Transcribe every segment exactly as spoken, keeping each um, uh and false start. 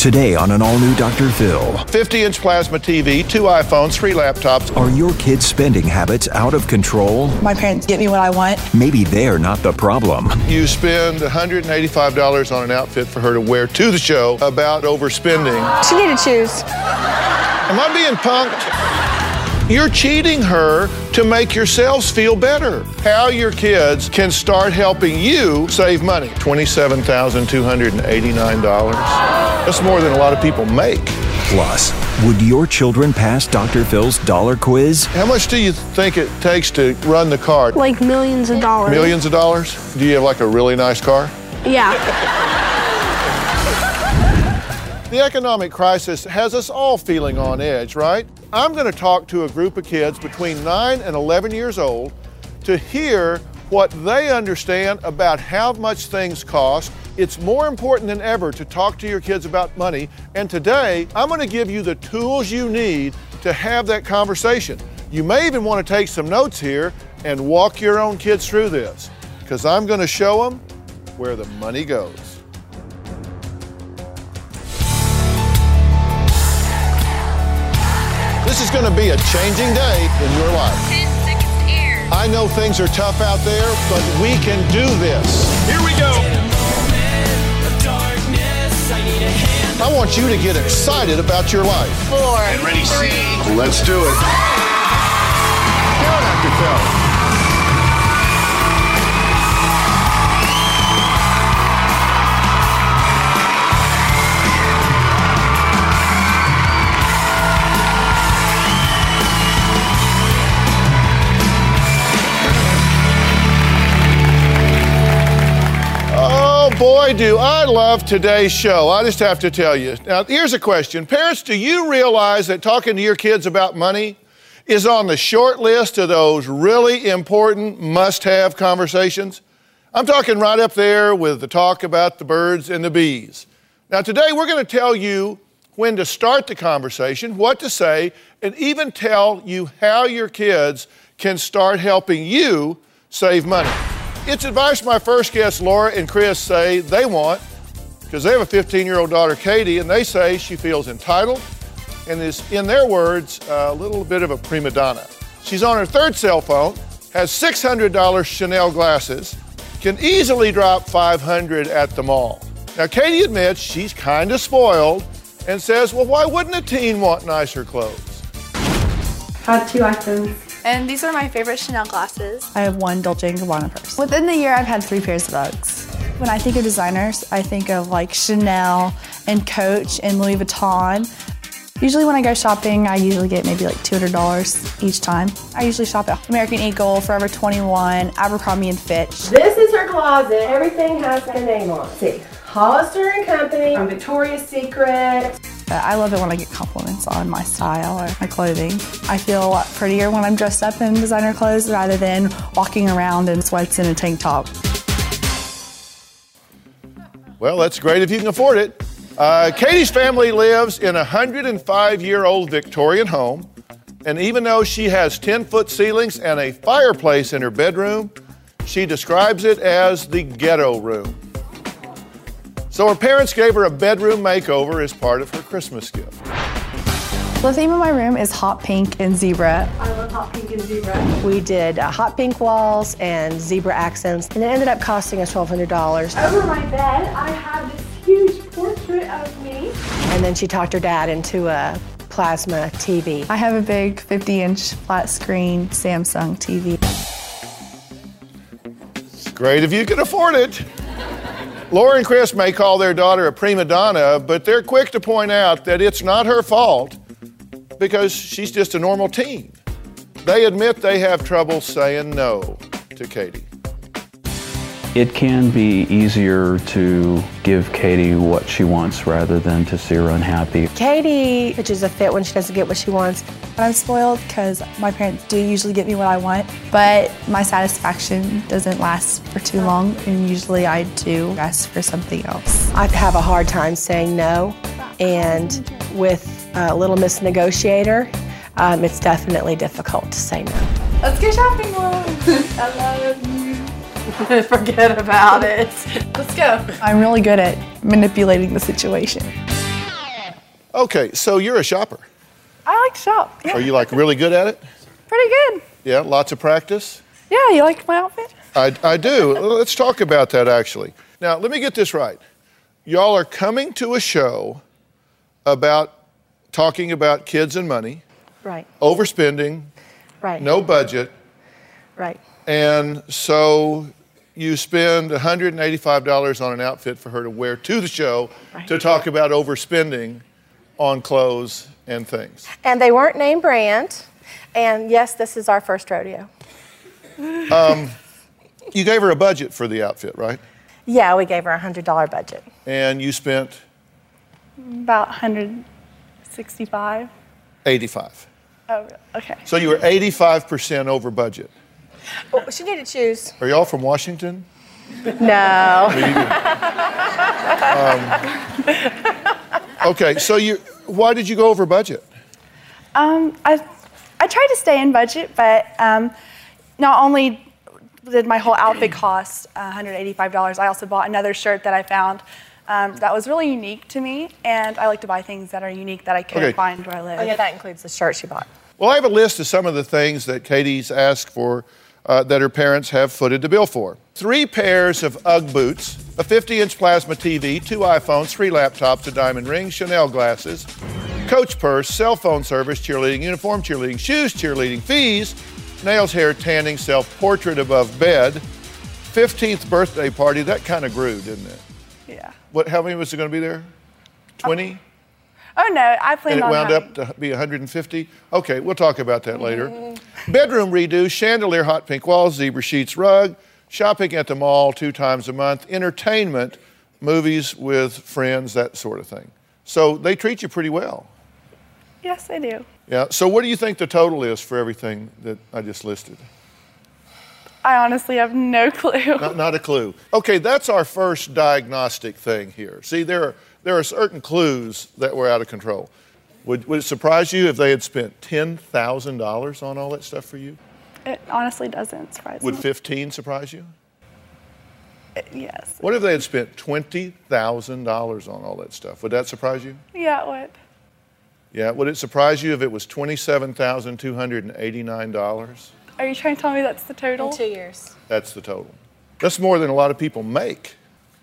Today on an all-new Doctor Phil. fifty inch plasma T V, two iPhones, three laptops. Are your kids' spending habits out of control? My parents get me what I want. Maybe they're not the problem. You spend one hundred eighty-five dollars on an outfit for her to wear to the show about overspending. She needed shoes. Am I being punked? You're cheating her to make yourselves feel better. How your kids can start helping you save money. twenty-seven thousand two hundred eighty-nine dollars. That's more than a lot of people make. Plus, would your children pass Doctor Phil's dollar quiz? How much do you think it takes to run the car? Like millions of dollars. Millions of dollars? Do you have like a really nice car? Yeah. The economic crisis has us all feeling on edge, right? I'm going to talk to a group of kids between nine and eleven years old to hear what they understand about how much things cost. It's more important than ever to talk to your kids about money, and today I'm going to give you the tools you need to have that conversation. You may even want to take some notes here and walk your own kids through this, because I'm going to show them where the money goes. This is going to be a changing day in your life. ten seconds to air. I know things are tough out there, but we can do this. Here we go. I want you to get excited about your life. Four. And ready, C. Let's do it. Go, Doctor Phil. Boy, do I love today's show. I just have to tell you. Now, here's a question. Parents, do you realize that talking to your kids about money is on the short list of those really important must-have conversations? I'm talking right up there with the talk about the birds and the bees. Now, today we're going to tell you when to start the conversation, what to say, and even tell you how your kids can start helping you save money. It's advice my first guests, Laura and Chris, say they want, because they have a fifteen-year-old daughter, Katie, and they say she feels entitled and is, in their words, a little bit of a prima donna. She's on her third cell phone, has six hundred dollars Chanel glasses, can easily drop five hundred dollars at the mall. Now, Katie admits she's kind of spoiled and says, well, why wouldn't a teen want nicer clothes? Had two iPhones. And these are my favorite Chanel glasses. I have one Dolce and Gabbana purse. Within the year, I've had three pairs of Uggs. When I think of designers, I think of like Chanel and Coach and Louis Vuitton. Usually when I go shopping, I usually get maybe like two hundred dollars each time. I usually shop at American Eagle, Forever twenty-one, Abercrombie and Fitch. This is her closet. Everything has a name on it. See, Hollister and Company, from Victoria's Secret. I love it when I get compliments on my style or my clothing. I feel a lot prettier when I'm dressed up in designer clothes rather than walking around in sweats and a tank top. Well, that's great if you can afford it. Uh, Katie's family lives in a one hundred five-year-old Victorian home, and even though she has ten-foot ceilings and a fireplace in her bedroom, she describes it as the ghetto room. So her parents gave her a bedroom makeover as part of her Christmas gift. The theme of my room is hot pink and zebra. I love hot pink and zebra. We did uh, hot pink walls and zebra accents, and it ended up costing us twelve hundred dollars. Over my bed, I have this huge portrait of me. And then she talked her dad into a plasma T V. I have a big fifty inch flat screen Samsung T V. It's great if you can afford it. Laura and Chris may call their daughter a prima donna, but they're quick to point out that it's not her fault because she's just a normal teen. They admit they have trouble saying no to Katie. It can be easier to give Katie what she wants rather than to see her unhappy. Katie pitches a fit when she doesn't get what she wants. I'm spoiled because my parents do usually get me what I want, but my satisfaction doesn't last for too long, and usually I do ask for something else. I have a hard time saying no, and with uh, Little Miss Negotiator, um, it's definitely difficult to say no. Let's go shopping, Mom. I love you. Forget about it. Let's go. I'm really good at manipulating the situation. Okay, so you're a shopper. I like to shop. Yeah. Are you like really good at it? Pretty good. Yeah, lots of practice? Yeah, you like my outfit? I, I do. Let's talk about that actually. Now, let me get this right. Y'all are coming to a show about talking about kids and money, Right. overspending, Right. no budget, Right. and so you spend one hundred eighty-five dollars on an outfit for her to wear to the show Right. to talk about overspending on clothes and things. And they weren't name brand. And yes, this is our first rodeo. You gave her a budget for the outfit, right? Yeah, we gave her a one hundred dollars budget. And you spent About one hundred sixty-five. eighty-five. Oh, okay. So you were eighty-five percent over budget. Oh, she needed shoes. Are y'all from Washington? No. Okay, so you, why did you go over budget? Um, I, I tried to stay in budget, but um, not only did my whole outfit cost one hundred eighty-five dollars, I also bought another shirt that I found um, that was really unique to me, and I like to buy things that are unique that I couldn't Okay. find where I live. Oh, yeah, that includes the shirt she bought. Well, I have a list of some of the things that Katie's asked for uh, that her parents have footed the bill for. Three pairs of UGG boots, a fifty-inch plasma T V, two iPhones, three laptops, a diamond ring, Chanel glasses, Coach purse, cell phone service, cheerleading uniform, cheerleading shoes, cheerleading fees, nails, hair, tanning, self-portrait above bed, fifteenth birthday party. That kind of grew, didn't it? Yeah. What? How many was it going to be there? twenty? Oh no, I planned And it on wound having, up to be one hundred fifty? Okay, we'll talk about that later. Bedroom redo, chandelier, hot pink walls, zebra sheets, rug, shopping at the mall two times a month, entertainment, movies with friends, that sort of thing. So they treat you pretty well. Yes, I do. Yeah, so what do you think the total is for everything that I just listed? I honestly have no clue. Not, not a clue. Okay, that's our first diagnostic thing here. See, there are, there are certain clues that were out of control. Would, would it surprise you if they had spent ten thousand dollars on all that stuff for you? It honestly doesn't surprise Would me. fifteen surprise you? It- yes. What if they had spent twenty thousand dollars on all that stuff? Would that surprise you? Yeah, what? Yeah, would it surprise you if it was twenty-seven thousand two hundred eighty-nine dollars? Are you trying to tell me that's the total? In two years. That's the total. That's more than a lot of people make.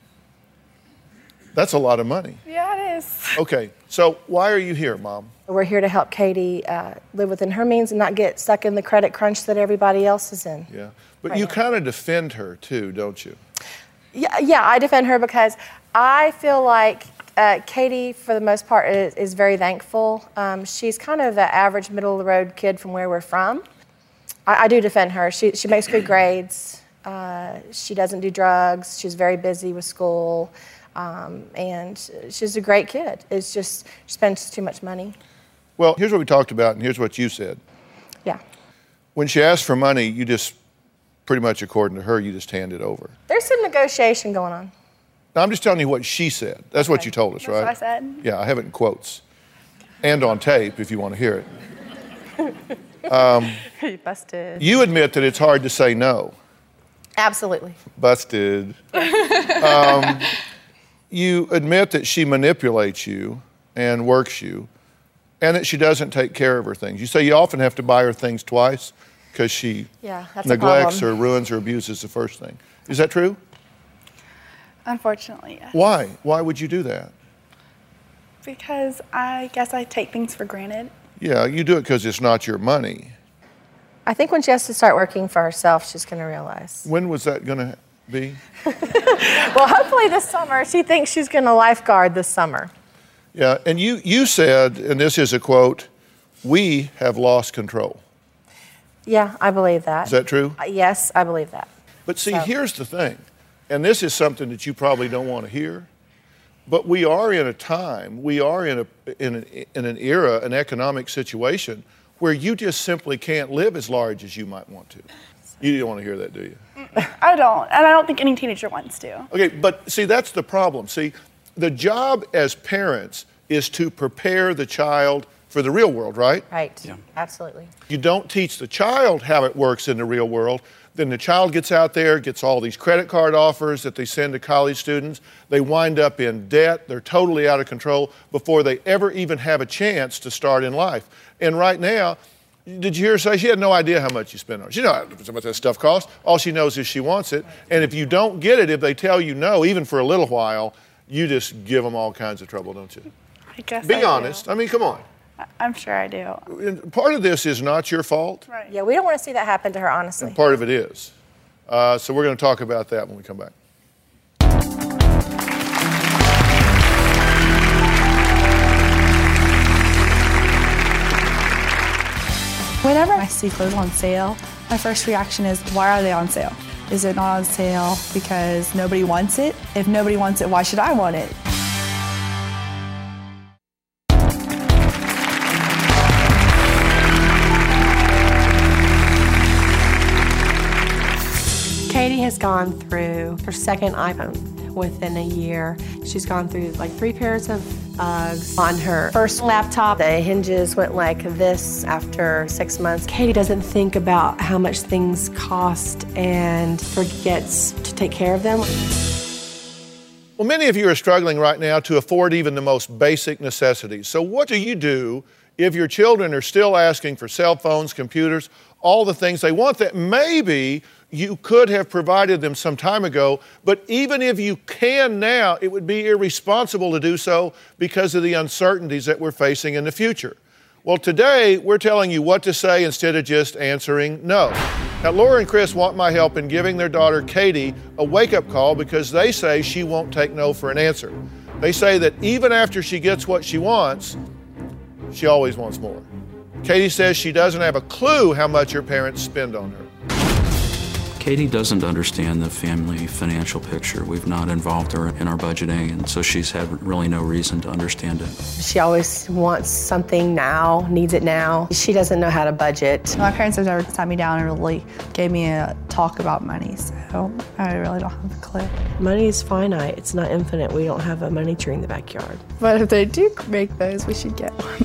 That's a lot of money. Yeah, it is. Okay, so why are you here, Mom? We're here to help Katie uh, live within her means and not get stuck in the credit crunch that everybody else is in. Yeah, but Right you now. kind of defend her too, don't you? Yeah, yeah, I defend her because I feel like uh, Katie, for the most part, is, is very thankful. Um, she's kind of the average middle-of-the-road kid from where we're from. I, I do defend her. She, she makes good grades. Uh, she doesn't do drugs. She's very busy with school. Um, and she's a great kid. It's just she spends too much money. Well, here's what we talked about, and here's what you said. Yeah. When she asked for money, you just, pretty much according to her, you just hand it over. There's some negotiation going on. Now, I'm just telling you what she said. That's what Okay. you told us, That's right? what I said. Yeah, I have it in quotes. And on tape, if you want to hear it. You busted. You admit that it's hard to say no. Absolutely. Busted. um, you admit that she manipulates you and works you, and that she doesn't take care of her things. You say you often have to buy her things twice because she Yeah, that's a neglects or problem. ruins or abuses the first thing. Is that true? Unfortunately, yes. Why? Why would you do that? Because I guess I take things for granted. Yeah, you do it because it's not your money. I think when she has to start working for herself, she's going to realize. When was that going to be? Well, hopefully this summer. She thinks she's going to lifeguard this summer. Yeah, and you, you said, and this is a quote, we have lost control. Yeah, I believe that. Is that true? Uh, Yes, I believe that. But see, So- here's the thing, and this is something that you probably don't want to hear, but we are in a time, we are in, a, in, an, in an era, an economic situation, where you just simply can't live as large as you might want to. You don't want to hear that, do you? I don't, and I don't think any teenager wants to. Okay, but see, that's the problem. See, the job as parents is to prepare the child for the real world, right? Right, Yeah. absolutely. You don't teach the child how it works in the real world, then the child gets out there, gets all these credit card offers that they send to college students. They wind up in debt. They're totally out of control before they ever even have a chance to start in life. And right now, did you hear her say she had no idea how much you spend on it? She knows how much that stuff costs. All she knows is she wants it. And if you don't get it, if they tell you no, even for a little while, you just give them all kinds of trouble, don't you? I guess Be I do. honest. I mean, come on. I'm sure I do. And part of this is not your fault. Right. Yeah, we don't want to see that happen to her, honestly. And part of it is. Uh, so we're going to talk about that when we come back. Whenever I see clothes on sale, my first reaction is, why are they on sale? Is it not on sale because nobody wants it? If nobody wants it, why should I want it? Katie has gone through her second iPhone within a year. She's gone through like three pairs of Uggs. On her first laptop, The hinges went like this after six months. Katie doesn't think about how much things cost and forgets to take care of them. Well, many of you are struggling right now to afford even the most basic necessities. So what do you do if your children are still asking for cell phones, computers, all the things they want that maybe you could have provided them some time ago, but even if you can now, it would be irresponsible to do so because of the uncertainties that we're facing in the future. Well, today, we're telling you what to say instead of just answering no. Now, Laura and Chris want my help in giving their daughter, Katie, a wake-up call because they say she won't take no for an answer. They say that even after she gets what she wants, she always wants more. Katie says she doesn't have a clue how much her parents spend on her. Katie doesn't understand the family financial picture. We've not involved her in our budgeting, and so she's had really no reason to understand it. She always wants something now, needs it now. She doesn't know how to budget. My parents have never sat me down and really gave me a talk about money, so I really don't have a clue. Money is finite, it's not infinite. We don't have a money tree in the backyard. But if they do make those, we should get one.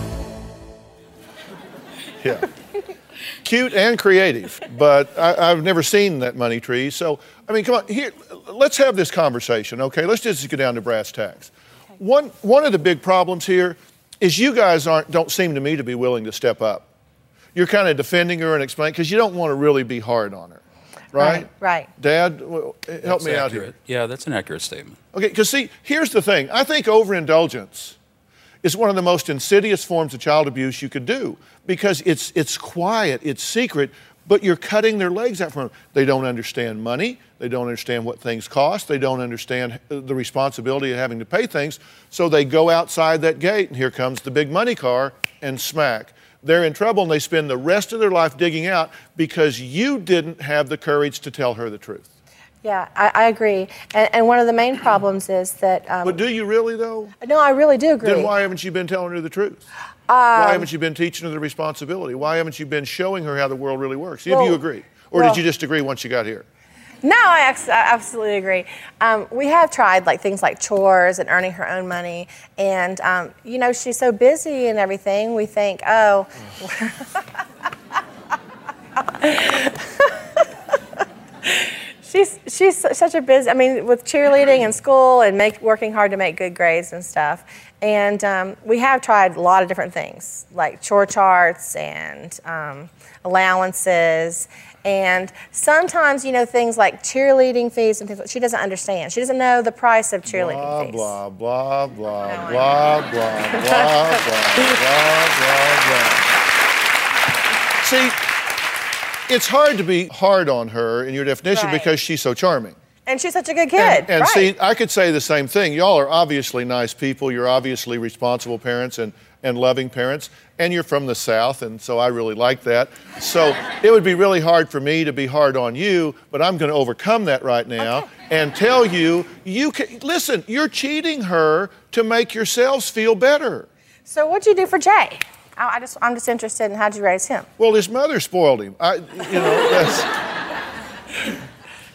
Yeah. Cute and creative, but I, I've never seen that money tree. So, I mean, come on, here, let's have this conversation, okay? Let's just get down to brass tacks. Okay. One, one of the big problems here is you guys aren't, don't seem to me to be willing to step up. You're kind of defending her and explaining, because you don't want to really be hard on her, right? Right, right. Dad, well, help That's me out accurate. here. Yeah, that's an accurate statement. Okay, because see, here's the thing. I think overindulgence is one of the most insidious forms of child abuse you could do because it's it's quiet, it's secret, but you're cutting their legs out from them. They don't understand money. They don't understand what things cost. They don't understand the responsibility of having to pay things. So they go outside that gate, and here comes the big money car, and smack. They're in trouble, and they spend the rest of their life digging out because you didn't have the courage to tell her the truth. Yeah, I, I agree. And, and one of the main problems is that... Um, But do you really, though? No, I really do agree. Then why haven't you been telling her the truth? Um, why haven't you been teaching her the responsibility? Why haven't you been showing her how the world really works? If well, you agree. Or well, did you just agree once you got here? No, I, ex- I absolutely agree. Um, we have tried like things like chores and earning her own money. And, um, you know, she's so busy and everything, we think, oh... She's she's such a busy, I mean, with cheerleading and school and make, working hard to make good grades and stuff. And um, we have tried a lot of different things, like chore charts and um, allowances. And sometimes, you know, things like cheerleading fees and things like, she doesn't understand. She doesn't know the price of cheerleading blah, fees. Blah, blah, blah, no, blah, blah, blah, blah, blah, blah, blah. See, it's hard to be hard on her in your definition right. because she's so charming. And she's such a good kid. And, and right. see, I could say the same thing. Y'all are obviously nice people. You're obviously responsible parents and, and loving parents. And you're from the South, and so I really like that. So it would be really hard for me to be hard on you, but I'm going to overcome that right now okay. and tell you, you can, listen, you're cheating her to make yourselves feel better. So what'd you do for Jay? I, I just, I'm just interested in how'd you raise him? Well, his mother spoiled him. I, you know, that's...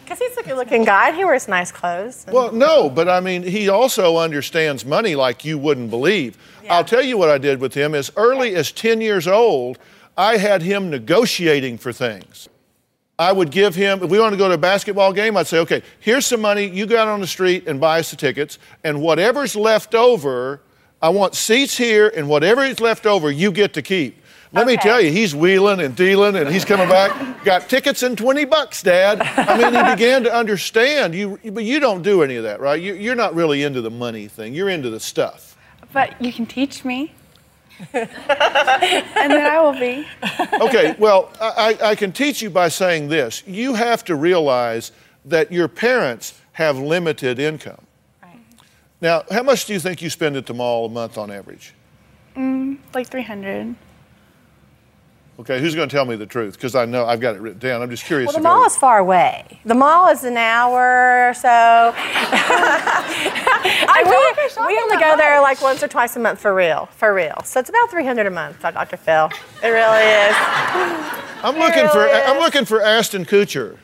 Because he's a good-looking guy. He wears nice clothes. Well, no, but I mean, he also understands money like you wouldn't believe. Yeah. I'll tell you what I did with him. As early as ten years old, I had him negotiating for things. I would give him, if we wanted to go to a basketball game, I'd say, okay, here's some money. You go out on the street and buy us the tickets. And whatever's left over, I want seats here, and whatever is left over, you get to keep. Let Okay. me tell you, he's wheeling and dealing, and he's coming back. Got tickets and twenty bucks, Dad. I mean, he began to understand. You, but you don't do any of that, right? You, you're not really into the money thing. You're into the stuff. But you can teach me. And then I will be. Okay, well, I, I can teach you by saying this. You have to realize that your parents have limited income. Right. Now, how much do you think you spend at the mall a month on average? Mm, like three hundred. Okay, who's going to tell me the truth? Because I know I've got it written down. I'm just curious. Well, the if mall every- is far away. The mall is an hour or so. I we, we only go there like once or twice a month for real, for real. So it's about three hundred a month, Doctor Phil. It really is. I'm looking for. really I'm is. looking for Ashton Kutcher.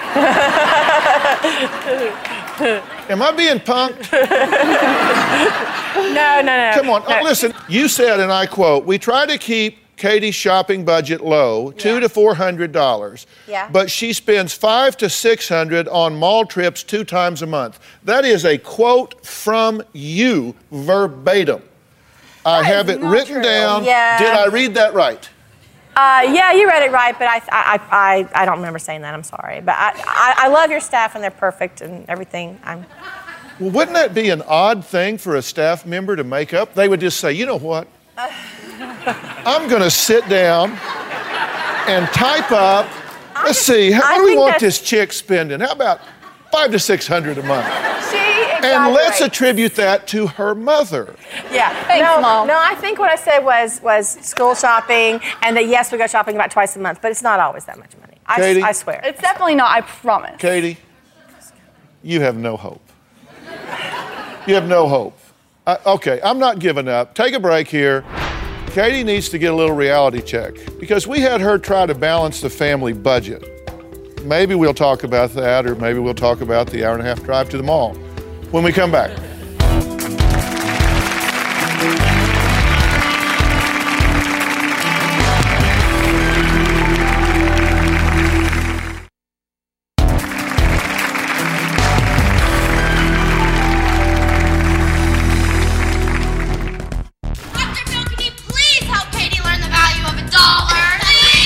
Am I being punked? No, no, no. Come on, no. oh, listen. You said, and I quote, "We try to keep Katie's shopping budget low, two Yeah. to four hundred dollars. Yeah. But she spends five to six hundred on mall trips two times a month." That is a quote from you, verbatim. I have it not written true. down. Yeah. Did I read that right? Uh, yeah, you read it right, but I, I, I, I don't remember saying that. I'm sorry, but I, I, I love your staff and they're perfect and everything. I'm. Well, wouldn't that be an odd thing for a staff member to make up? They would just say, you know what? I'm going to sit down and type up. Let's see, how I what do we think want that's- this chick spending? How about five to six hundred a month? She And let's exaggerates. attribute that to her mother. Yeah. Thanks, no, Mom. No, I think what I said was was school shopping, and that yes, we go shopping about twice a month, but it's not always that much money. I, Katie? I swear. It's definitely not, I promise. Katie, you have no hope. You have no hope. Uh, okay, I'm not giving up. Take a break here. Katie needs to get a little reality check because we had her try to balance the family budget. Maybe we'll talk about that, or maybe we'll talk about the hour and a half drive to the mall when we come back. Doctor Phil, can you please help Katie learn the value of a dollar?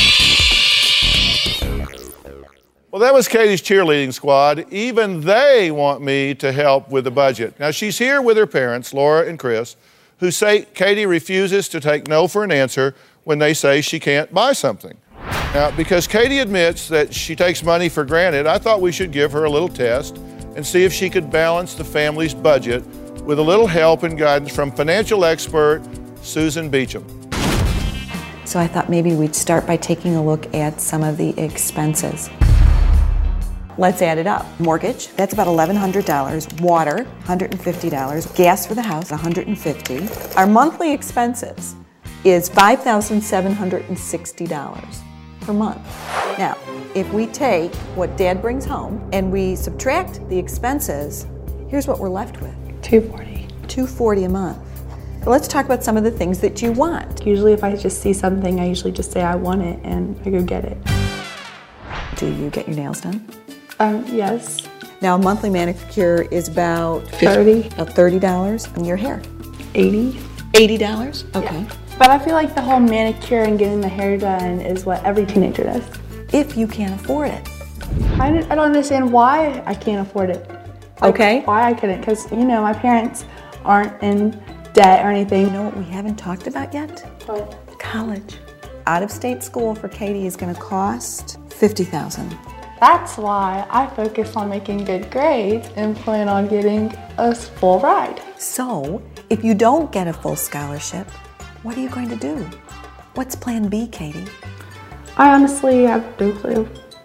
Please! Well, that was Katie's cheerleading squad. Even they want me to help with the budget. Now, she's here with her parents, Laura and Chris, who say Katie refuses to take no for an answer when they say she can't buy something. Now, because Katie admits that she takes money for granted, I thought we should give her a little test and see if she could balance the family's budget with a little help and guidance from financial expert Susan Beecham. So I thought maybe we'd start by taking a look at some of the expenses. Let's add it up. Mortgage, that's about eleven hundred dollars. Water, one hundred fifty dollars. Gas for the house, one hundred fifty dollars. Our monthly expenses is five thousand seven hundred sixty dollars per month. Now, if we take what Dad brings home and we subtract the expenses, here's what we're left with. two forty. two hundred forty dollars a month. But let's talk about some of the things that you want. Usually if I just see something, I usually just say I want it and I go get it. Do you get your nails done? Um, yes. Now, a monthly manicure is about thirty. About thirty dollars. And your hair? eighty. eighty dollars? Okay. But I feel like the whole manicure and getting the hair done is what every teenager does. If you can't afford it. I don't, I don't understand why I can't afford it. Like, Okay. Why I couldn't, because, you know, my parents aren't in debt or anything. You know what we haven't talked about yet? But College. Out-of-state school for Katie is going to cost fifty thousand dollars. that's why I focus on making good grades and plan on getting a full ride. So, if you don't get a full scholarship, what are you going to do? What's plan B, Katie? I honestly have no clue.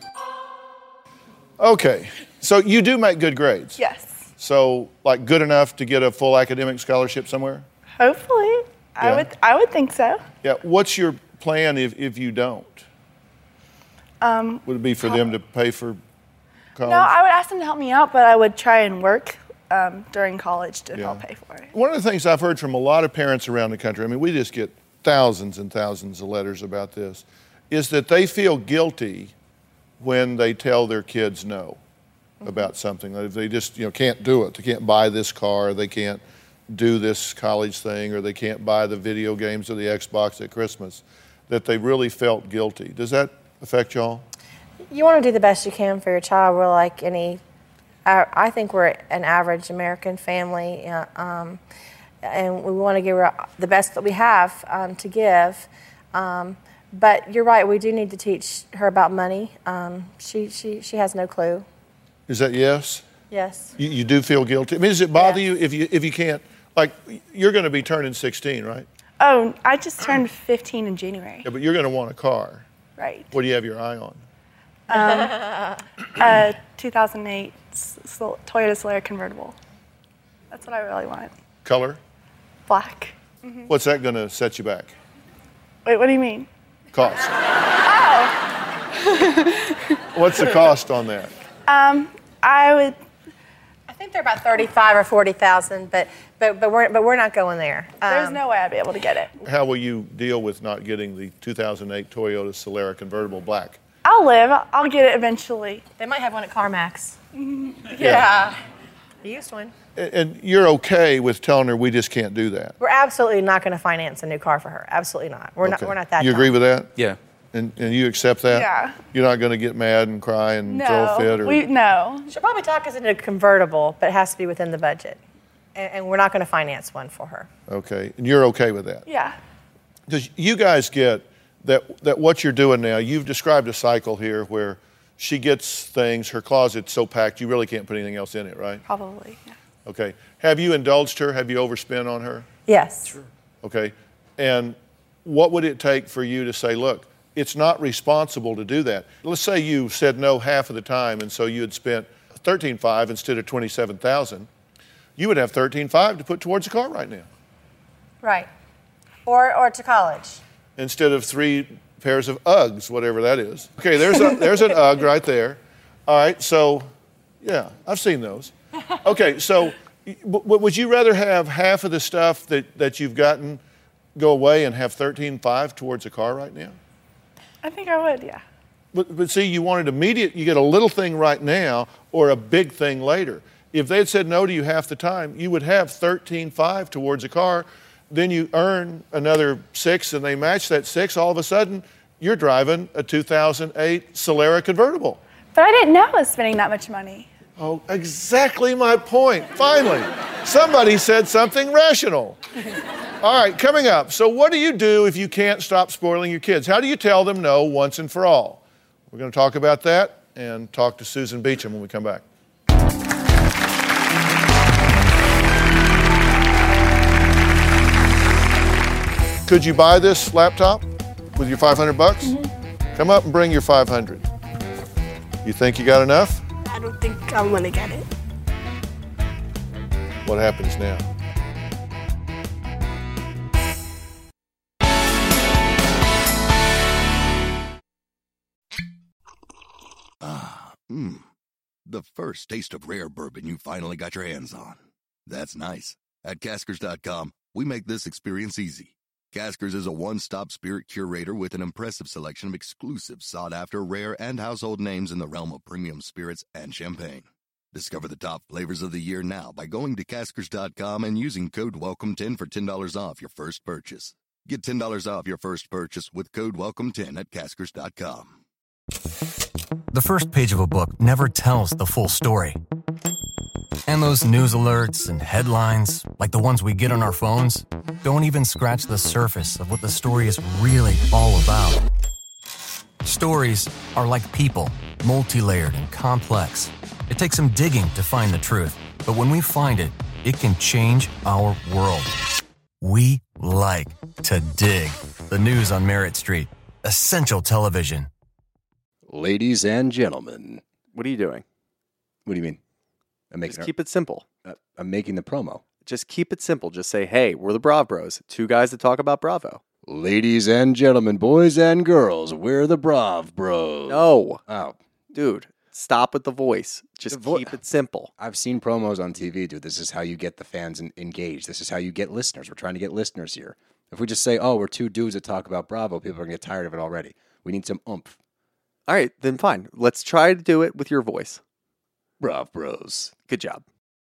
Okay, so you do make good grades. Yes. So, like, good enough to get a full academic scholarship somewhere? Hopefully. I Yeah. would I would think so. Yeah, what's your plan if, if you don't? Um, Would it be for them to pay for college? No, I would ask them to help me out, but I would try and work um, during college to Yeah. help pay for it. One of the things I've heard from a lot of parents around the country, I mean, we just get thousands and thousands of letters about this, is that they feel guilty when they tell their kids no mm-hmm. about something. If they just, you know, can't do it. They can't buy this car, they can't do this college thing, or they can't buy the video games or the Xbox at Christmas, that they really felt guilty. Does that affect y'all? You want to do the best you can for your child. We're like any, I, I think we're an average American family, uh, um, and we want to give her the best that we have um, to give. Um, but you're right, we do need to teach her about money. Um, she, she, she has no clue. Is that yes? Yes. You, you do feel guilty? I mean, does it bother Yes. you if you if you can't, like, you're going to be turning sixteen, right? Oh, I just turned fifteen in January. Yeah, but you're going to want a car. Right. What do you have your eye on? Um, a two thousand eight Sol- Toyota Solara convertible. That's what I really want. Color? Black. What's that going to set you back? Wait, what do you mean? Cost. Oh. What's the cost on that? Um, I would. I think they're about thirty-five or forty thousand, but but but we're but we're not going there. There's Um, no way I'd be able to get it. How will you deal with not getting the two thousand eight Toyota Solara convertible black? I'll live. I'll get it eventually. They might have one at CarMax. Yeah. I used one. And, and you're okay with telling her we just can't do that? We're absolutely not going to finance a new car for her. Absolutely not. We're not. Okay. We're not that. You agree dumb. with that? Yeah. And and you accept that? Yeah. You're not going to get mad and cry and No. throw a fit? Or... We no. She'll probably talk us into a convertible, but it has to be within the budget, and, and we're not going to finance one for her. Okay. And you're okay with that? Yeah. Because you guys get that, that what you're doing now, you've described a cycle here where she gets things, her closet's so packed, you really can't put anything else in it, right? Probably. Yeah. Okay. Have you indulged her? Have you overspent on her? Yes. Sure. Okay. And what would it take for you to say, look, it's not responsible to do that? Let's say you said no half of the time, and so you had spent thirteen thousand five hundred instead of twenty-seven thousand. You would have thirteen thousand five hundred to put towards a car right now. Right. Or or to college. Instead of three pairs of Uggs, whatever that is. Okay, there's a, there's an Ugg right there. All right, so, yeah, I've seen those. Okay, so w- would you rather have half of the stuff that, that you've gotten go away and have thirteen thousand five hundred towards a car right now? I think I would. Yeah. But, but see, you wanted immediate, you get a little thing right now or a big thing later. If they had said no to you half the time, you would have thirteen thousand five hundred towards a car. Then you earn another six and they match that six. All of a sudden, you're driving a two thousand eight Solara convertible. But I didn't know I was spending that much money. Oh, exactly my point. Finally, somebody said something rational. All right, coming up. So what do you do if you can't stop spoiling your kids? How do you tell them no once and for all? We're going to talk about that and talk to Susan Beacham when we come back. Could you buy this laptop with your five hundred bucks? Mm-hmm. Come up and bring your five hundred. You think you got enough? I don't think I'm gonna get it. What happens now? Ah, mmm. The first taste of rare bourbon you finally got your hands on. That's nice. At Caskers dot com, we make this experience easy. Caskers is a one-stop spirit curator with an impressive selection of exclusive, sought-after, rare, and household names in the realm of premium spirits and champagne. Discover the top flavors of the year now by going to Caskers dot com and using code welcome ten for ten dollars off your first purchase. Get ten dollars off your first purchase with code welcome ten at Caskers dot com. The first page of a book never tells the full story. And those news alerts and headlines, like the ones we get on our phones, don't even scratch the surface of what the story is really all about. Stories are like people, multi-layered and complex. It takes some digging to find the truth, but when we find it, it can change our world. We like to dig. The news on Merritt Street. Essential television. Ladies and gentlemen. What are you doing? What do you mean? I'm making Just a, keep it simple. Uh, I'm making the promo. Just keep it simple. Just say, hey, we're the Brav Bros. Two guys that talk about Bravo. Ladies and gentlemen, boys and girls, we're the Brav Bros. No. Oh. Dude, Stop with the voice. Just The vo- keep it simple. I've seen promos on T V, dude. This is how you get the fans en- engaged. This is how you get listeners. We're trying to get listeners here. If we just say, oh, we're two dudes that talk about Bravo, people are going to get tired of it already. We need some oomph. All right, then fine. Let's try to do it with your voice. Brav Bros. Good job.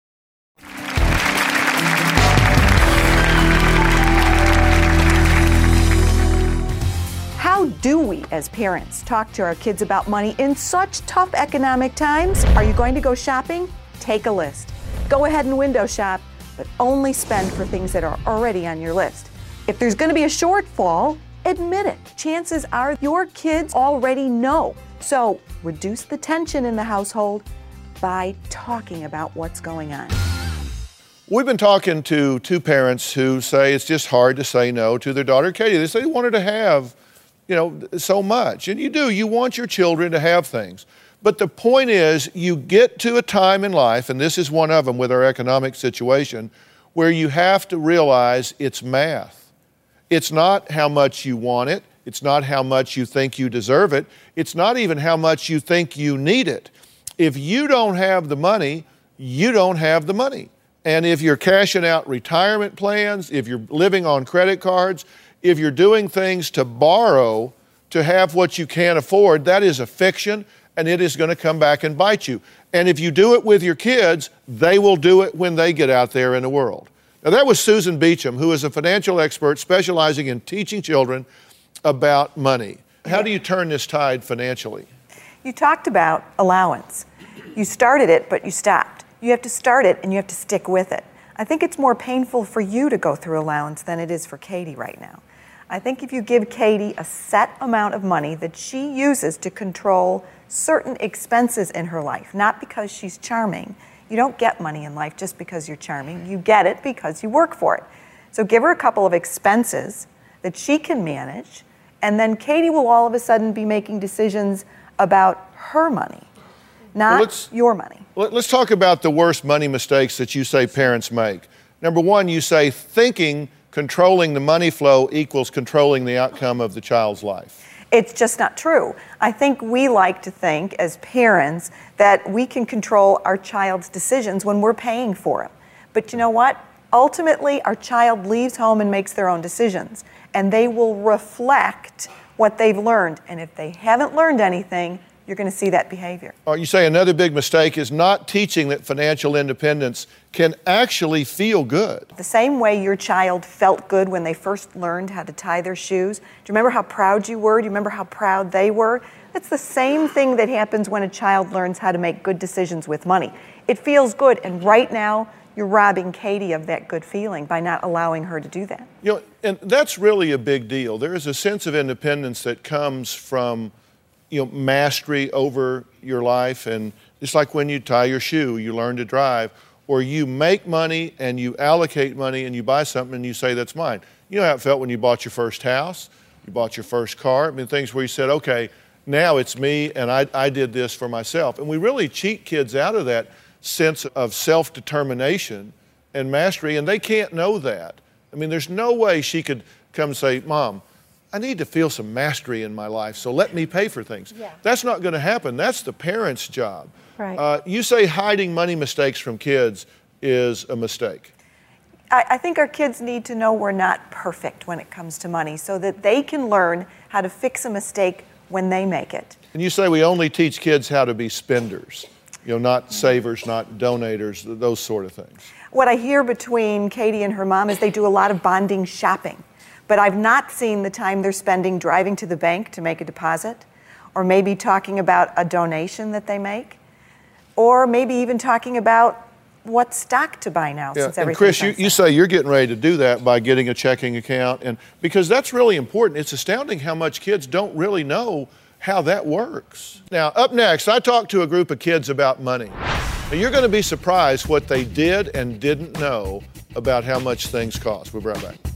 How do we, as parents, talk to our kids about money in such tough economic times? Are you going to go shopping? Take a list. Go ahead and window shop, but only spend for things that are already on your list. If there's going to be a shortfall, admit it. Chances are your kids already know. So reduce the tension in the household by talking about what's going on. We've been talking to two parents who say it's just hard to say no to their daughter, Katie. They say they wanted to have, you know, so much. And you do, you want your children to have things. But the point is, you get to a time in life, and this is one of them with our economic situation, where you have to realize it's math. It's not how much you want it. It's not how much you think you deserve it. It's not even how much you think you need it. If you don't have the money, you don't have the money. And if you're cashing out retirement plans, if you're living on credit cards, if you're doing things to borrow to have what you can't afford, that is a fiction, and it is going to come back and bite you. And if you do it with your kids, they will do it when they get out there in the world. Now, that was Susan Beecham, who is a financial expert specializing in teaching children about money. How do you turn this tide financially? You talked about allowance. You started it, but you stopped. You have to start it, and you have to stick with it. I think it's more painful for you to go through allowance than it is for Katie right now. I think if you give Katie a set amount of money that she uses to control certain expenses in her life, not because she's charming. You don't get money in life just because you're charming. You get it because you work for it. So give her a couple of expenses that she can manage, and then Katie will all of a sudden be making decisions about her money, not well, your money. Let's talk about the worst money mistakes that you say parents make. Number one, you say thinking controlling the money flow equals controlling the outcome of the child's life. It's just not true. I think we like to think as parents that we can control our child's decisions when we're paying for them. But you know what? Ultimately, our child leaves home and makes their own decisions, and they will reflect what they've learned. And if they haven't learned anything, you're going to see that behavior. Uh, you say another big mistake is not teaching that financial independence can actually feel good. The same way your child felt good when they first learned how to tie their shoes. Do you remember how proud you were? Do you remember how proud they were? That's the same thing that happens when a child learns how to make good decisions with money. It feels good, and right now, you're robbing Katie of that good feeling by not allowing her to do that. You know, and that's really a big deal. There is a sense of independence that comes from you know, mastery over your life. And it's like when you tie your shoe, you learn to drive, or you make money and you allocate money and you buy something and you say, that's mine. You know how it felt when you bought your first house, you bought your first car. I mean, things where you said, okay, now it's me and I, I did this for myself. And we really cheat kids out of that sense of self-determination and mastery, and they can't know that. I mean, there's no way she could come and say, Mom, I need to feel some mastery in my life, so let me pay for things. Yeah. That's not going to happen. That's the parent's job. Right. Uh, you say hiding money mistakes from kids is a mistake. I, I think our kids need to know we're not perfect when it comes to money so that they can learn how to fix a mistake when they make it. And you say we only teach kids how to be spenders, you know, not savers, not donators, those sort of things. What I hear between Katie and her mom is they do a lot of bonding shopping. But I've not seen the time they're spending driving to the bank to make a deposit, or maybe talking about a donation that they make, or maybe even talking about what stock to buy now. Yeah. Since and everything's Chris, you, on you say you're getting ready to do that by getting a checking account, and because that's really important. It's astounding how much kids don't really know how that works. Now, up next, I talked to a group of kids about money. Now, you're going to be surprised what they did and didn't know about how much things cost. We'll be right back.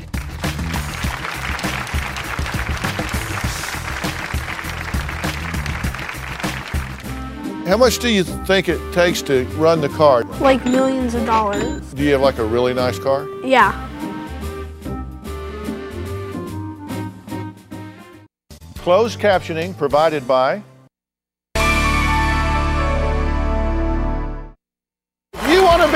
How much do you think it takes to run the car? Like millions of dollars. Do you have like a really nice car? Yeah. Closed captioning provided by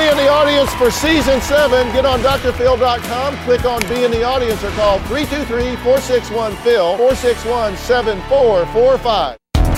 in the audience for season seven. Get on D R Phil dot com, click on Be in the Audience, or call three two three, four six one, P H I L, four six one, seven four four five.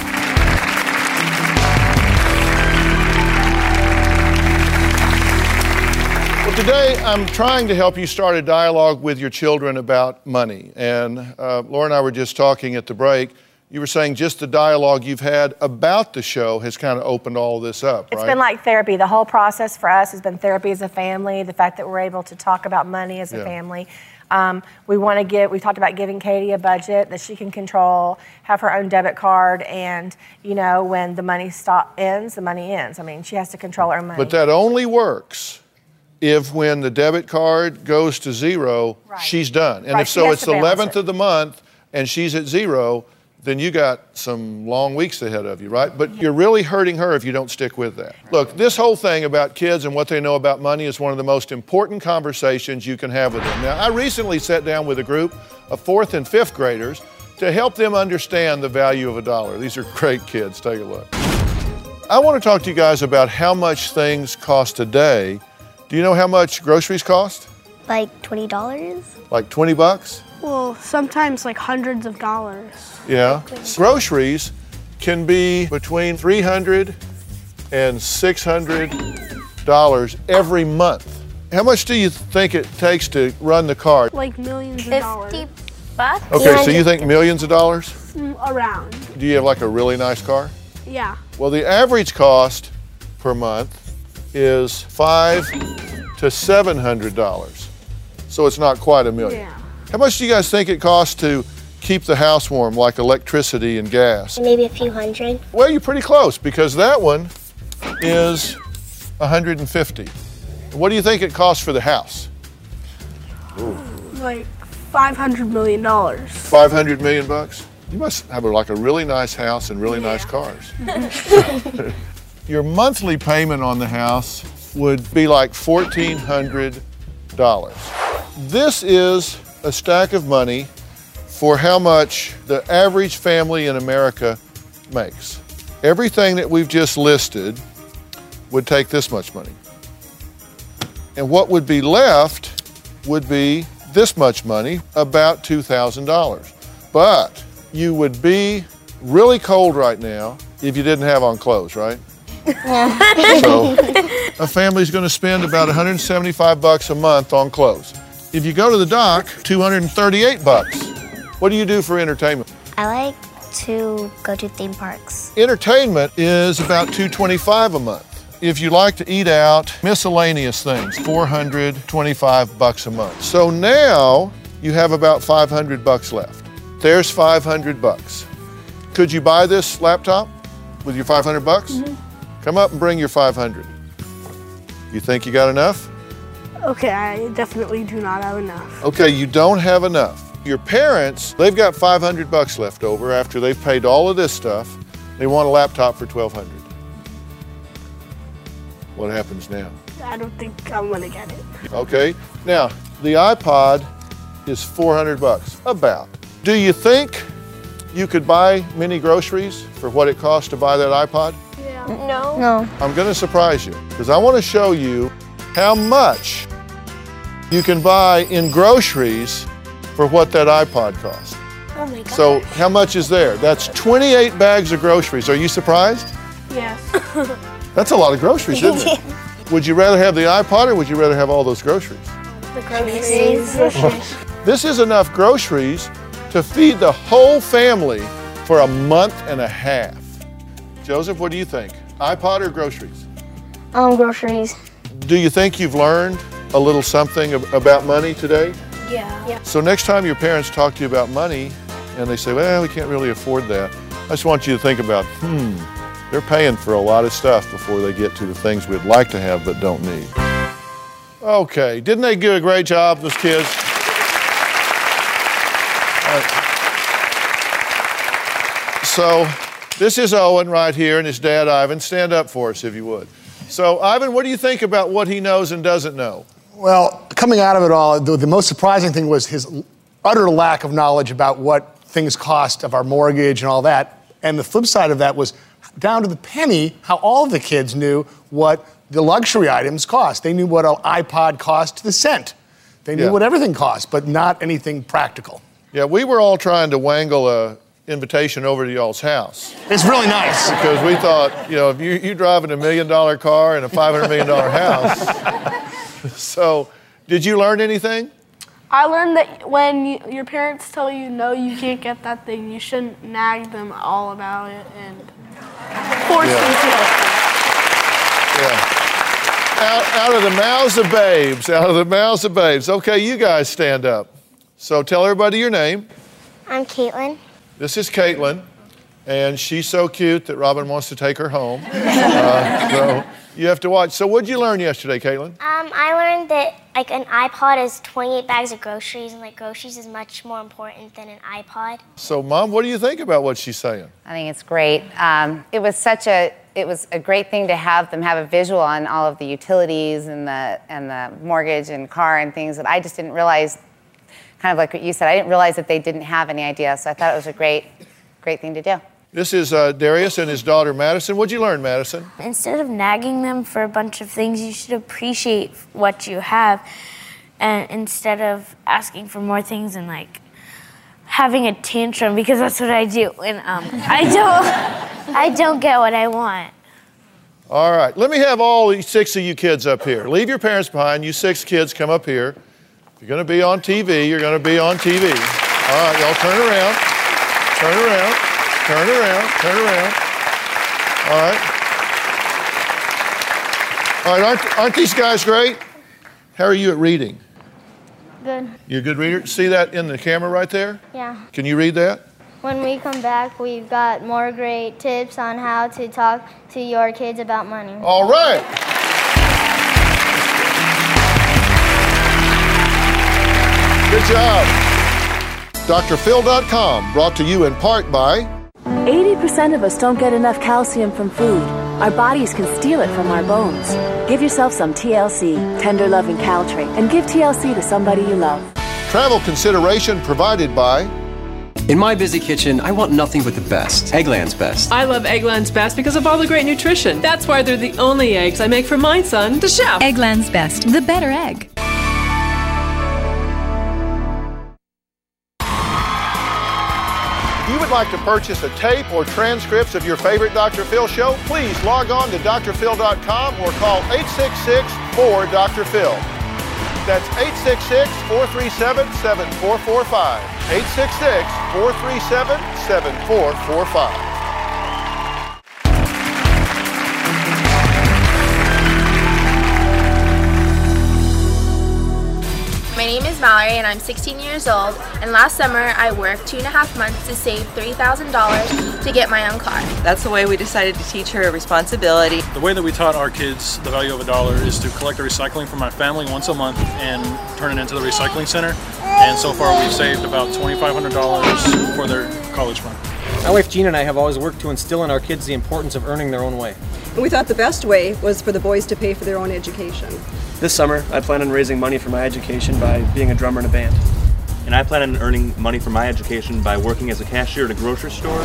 Well, today I'm trying to help you start a dialogue with your children about money. And uh, Laura and I were just talking at the break. You were saying just the dialogue you've had about the show has kind of opened all this up, It's right? been like therapy. The whole process for us has been therapy as a family. The fact that we're able to talk about money as a Yeah. family. Um, we want to give, we talked about giving Katie a budget that she can control, have her own debit card, and, you know, when the money stop ends, the money ends. I mean, she has to control her money. But that only works if when the debit card goes to zero, Right. she's done. And Right, if she so has it's to balance eleventh it. of the month and she's at zero, then you got some long weeks ahead of you, right? But you're really hurting her if you don't stick with that. Look, this whole thing about kids and what they know about money is one of the most important conversations you can have with them. Now, I recently sat down with a group of fourth and fifth graders to help them understand the value of a dollar. These are great kids. Take a look. I want to talk to you guys about how much things cost today. Do you know how much groceries cost? Like twenty dollars? Like twenty bucks? Well, sometimes like hundreds of dollars. Yeah. Groceries can be between three hundred dollars and six hundred dollars every month. How much do you think it takes to run the car? Like millions of dollars. fifty bucks? Okay, so you think millions of dollars? Mm, Around. Do you have like a really nice car? Yeah. Well, the average cost per month is five to seven hundred dollars. So it's not quite a million. Yeah. How much do you guys think it costs to keep the house warm, like electricity and gas? Maybe a few hundred. Well, you're pretty close because that one is one hundred fifty. What do you think it costs for the house? Like five hundred million dollars. five hundred million bucks? You must have like a really nice house and really nice cars. Your monthly payment on the house would be like fourteen hundred dollars. This is a stack of money for how much the average family in America makes. Everything that we've just listed would take this much money. And what would be left would be this much money, about two thousand dollars. But you would be really cold right now if you didn't have on clothes, right? So a family's going to spend about one hundred seventy-five bucks a month on clothes. If you go to the dock, two hundred thirty-eight bucks. What do you do for entertainment? I like to go to theme parks. Entertainment is about two hundred twenty-five a month. If you like to eat out, miscellaneous things, four hundred twenty-five bucks a month. So now you have about five hundred bucks left. There's five hundred bucks. Could you buy this laptop with your five hundred bucks? Mm-hmm. Come up and bring your five hundred. You think you got enough? Okay, I definitely do not have enough. Okay, you don't have enough. Your parents, they've got five hundred bucks left over after they've paid all of this stuff. They want a laptop for twelve hundred. What happens now? I don't think I'm gonna get it. Okay, now the iPod is four hundred bucks, about. Do you think you could buy mini groceries for what it costs to buy that iPod? Yeah. No. No. I'm gonna surprise you because I want to show you how much you can buy in groceries for what that iPod costs. Oh my god. So how much is there? That's twenty-eight bags of groceries. Are you surprised? Yes. That's a lot of groceries, isn't it? Would you rather have the iPod or would you rather have all those groceries? The groceries. This is enough groceries to feed the whole family for a month and a half. Joseph, what do you think? iPod or groceries? Um, groceries. Do you think you've learned a little something ab- about money today? Yeah. Yeah. So next time your parents talk to you about money and they say, well, we can't really afford that, I just want you to think about, hmm, they're paying for a lot of stuff before they get to the things we'd like to have but don't need. Okay, didn't they do a great job, those kids? All right. So this is Owen right here and his dad, Ivan. Stand up for us if you would. So Ivan, what do you think about what he knows and doesn't know? Well, coming out of it all, the, the most surprising thing was his utter lack of knowledge about what things cost of our mortgage and all that. And the flip side of that was down to the penny how all of the kids knew what the luxury items cost. They knew what an iPod cost to the cent. They knew Yeah. what everything cost, but not anything practical. Yeah, we were all trying to wangle a invitation over to y'all's house. It's really nice. Because we thought, you know, if you, you driving a million dollar car and a five hundred million dollar house. So, did you learn anything? I learned that when you, your parents tell you no, you can't get that thing, you shouldn't nag them all about it and force Yeah. them to. Yeah. Out, out of the mouths of babes, out of the mouths of babes. Okay, you guys stand up. So tell everybody your name. I'm Caitlin. This is Caitlin, and she's so cute that Robin wants to take her home. Uh, so you have to watch. So what did you learn yesterday, Caitlin? Um, I learned that like an iPod is twenty-eight bags of groceries, and like groceries is much more important than an iPod. So, Mom, what do you think about what she's saying? I think it's great. Um, it was such a it was a great thing to have them have a visual on all of the utilities and the and the mortgage and car and things that I just didn't realize. Kind of like what you said, I didn't realize that they didn't have any idea. So I thought it was a great, great thing to do. This is uh, Darius and his daughter Madison. What'd you learn, Madison? Instead of nagging them for a bunch of things, you should appreciate what you have, and instead of asking for more things and like having a tantrum, because that's what I do when um, I don't I don't get what I want. All right, let me have all these six of you kids up here. Leave your parents behind. You six kids, come up here. If you're going to be on T V, you're going to be on T V. All right, y'all turn around, turn around, turn around, turn around. All right. All right, aren't, aren't these guys great? How are you at reading? Good. You a good reader? See that in the camera right there? Yeah. Can you read that? When we come back, we've got more great tips on how to talk to your kids about money. All right. Good job. Dr Phil dot com, brought to you in part by... eighty percent of us don't get enough calcium from food. Our bodies can steal it from our bones. Give yourself some T L C, Tender Loving Caltrate, and give T L C to somebody you love. Travel consideration provided by... In my busy kitchen, I want nothing but the best. Eggland's Best. I love Eggland's Best because of all the great nutrition. That's why they're the only eggs I make for my son, the chef. Eggland's Best, the better egg. If you would like to purchase a tape or transcripts of your favorite Doctor Phil show, please log on to Dr Phil dot com or call eight six six, four, Doctor Phil. That's eight six six, four three seven, seven four four five. eight six six, four three seven, seven four four five. My name is Mallory and I'm sixteen years old, and last summer I worked two and a half months to save three thousand dollars to get my own car. That's the way we decided to teach her responsibility. The way that we taught our kids the value of a dollar is to collect the recycling from our family once a month and turn it into the recycling center. And so far we've saved about twenty-five hundred dollars for their college fund. My wife Jean and I have always worked to instill in our kids the importance of earning their own way. We thought the best way was for the boys to pay for their own education. This summer, I plan on raising money for my education by being a drummer in a band. And I plan on earning money for my education by working as a cashier at a grocery store.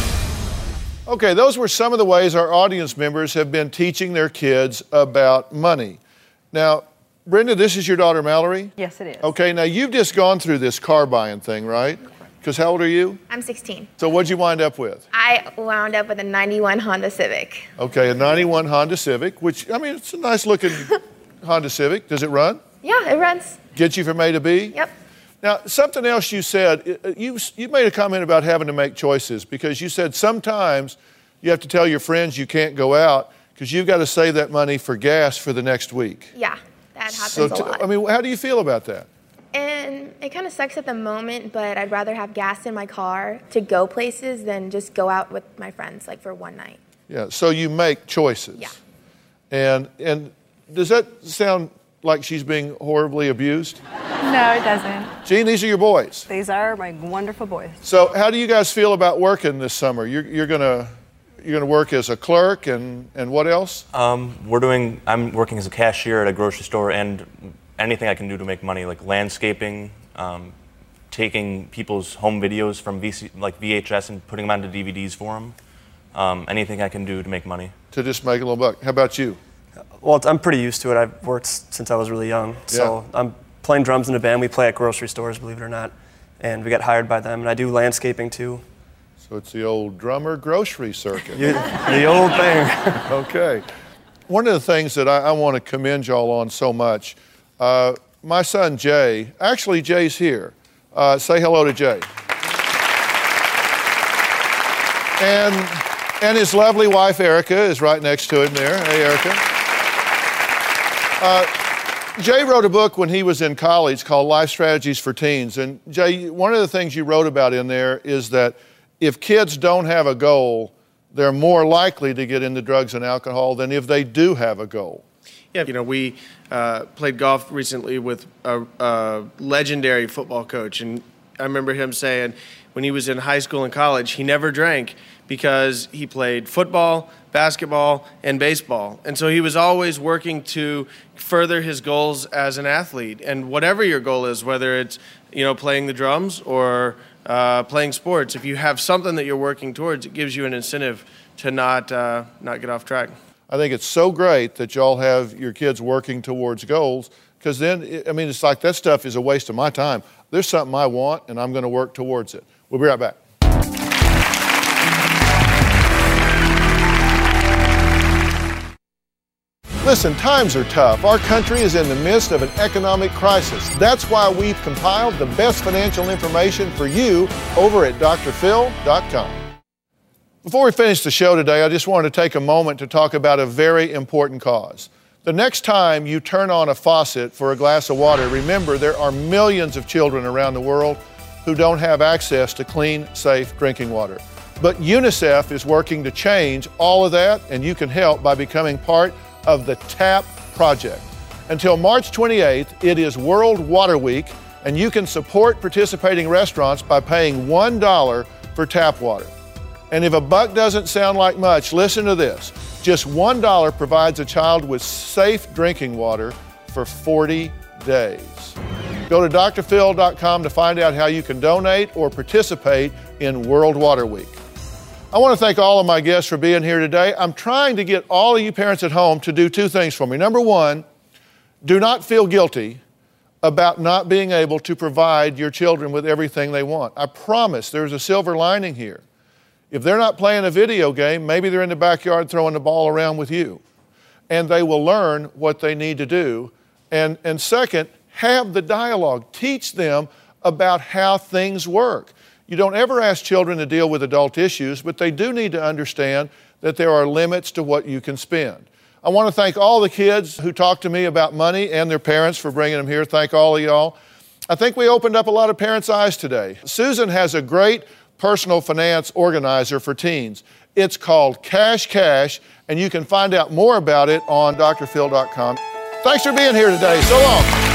Okay, those were some of the ways our audience members have been teaching their kids about money. Now, Brenda, this is your daughter Mallory? Yes, it is. Okay, now you've just gone through this car buying thing, right? Because how old are you? I'm sixteen. So what'd you wind up with? I wound up with a ninety-one Honda Civic. Okay, a ninety-one Honda Civic, which, I mean, it's a nice looking Honda Civic. Does it run? Yeah, it runs. Get you from A to B? Yep. Now, something else you said, you, you made a comment about having to make choices because you said sometimes you have to tell your friends you can't go out because you've got to save that money for gas for the next week. Yeah, that happens So, a t- lot. I mean, how do you feel about that? And it kind of sucks at the moment, but I'd rather have gas in my car to go places than just go out with my friends, like for one night. Yeah, so you make choices. Yeah. And, and does that sound like she's being horribly abused? No, it doesn't. Gene, these are your boys. These are my wonderful boys. So how do you guys feel about working this summer? You're, you're gonna you're gonna work as a clerk and, and what else? Um, we're doing, I'm working as a cashier at a grocery store and anything I can do to make money, like landscaping, um, taking people's home videos from V C, like V H S and putting them onto D V Ds for them. Um, anything I can do to make money. To just make a little buck. How about you? Well, I'm pretty used to it. I've worked since I was really young. So Yeah. I'm playing drums in a band. We play at grocery stores, believe it or not. And we got hired by them. And I do landscaping too. So it's the old drummer grocery circuit. You, the old thing. Okay. One of the things that I, I want to commend y'all on so much, uh, my son Jay, actually Jay's here. Uh, say hello to Jay. And, and his lovely wife Erica is right next to him there. Hey, Erica. Uh, Jay wrote a book when he was in college called Life Strategies for Teens. And Jay, one of the things you wrote about in there is that if kids don't have a goal, they're more likely to get into drugs and alcohol than if they do have a goal. Yeah, you know, we uh, played golf recently with a, a legendary football coach, and I remember him saying when he was in high school and college, he never drank because he played football, basketball, and baseball. And so he was always working to further his goals as an athlete. And whatever your goal is, whether it's, you know, playing the drums or uh, playing sports, if you have something that you're working towards, it gives you an incentive to not uh, not get off track. I think it's so great that y'all have your kids working towards goals, because then, I mean, it's like that stuff is a waste of my time. There's something I want, and I'm going to work towards it. We'll be right back. Listen, times are tough. Our country is in the midst of an economic crisis. That's why we've compiled the best financial information for you over at D R phil dot com. Before we finish the show today, I just wanted to take a moment to talk about a very important cause. The next time you turn on a faucet for a glass of water, remember there are millions of children around the world who don't have access to clean, safe drinking water. But UNICEF is working to change all of that, and you can help by becoming part of the TAP project. Until March twenty-eighth, it is World Water Week, and you can support participating restaurants by paying one dollar for tap water. And if a buck doesn't sound like much, listen to this. Just one dollar provides a child with safe drinking water for forty days. Go to D R phil dot com to find out how you can donate or participate in World Water Week. I want to thank all of my guests for being here today. I'm trying to get all of you parents at home to do two things for me. Number one, do not feel guilty about not being able to provide your children with everything they want. I promise there's a silver lining here. If they're not playing a video game, maybe they're in the backyard throwing the ball around with you. And they will learn what they need to do. And, and second, have the dialogue. Teach them about how things work. You don't ever ask children to deal with adult issues, but they do need to understand that there are limits to what you can spend. I want to thank all the kids who talked to me about money and their parents for bringing them here. Thank all of y'all. I think we opened up a lot of parents' eyes today. Susan has a great personal finance organizer for teens. It's called Cash Cash, and you can find out more about it on D R phil dot com. Thanks for being here today. So long.